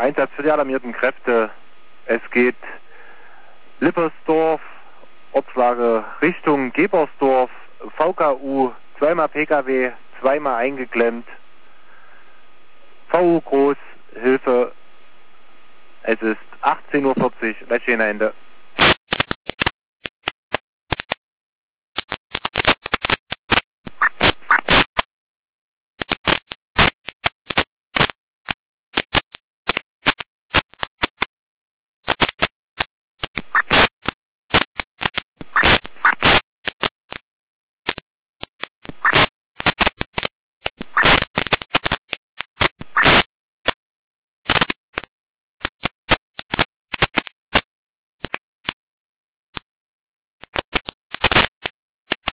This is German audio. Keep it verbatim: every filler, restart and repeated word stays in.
Einsatz für die alarmierten Kräfte. Es geht Lippersdorf, Ortslage Richtung Gebersdorf, V K U, zweimal P K W, zweimal eingeklemmt. V U groß, Hilfe. Es ist achtzehn Uhr vierzig, Läschchen Ende.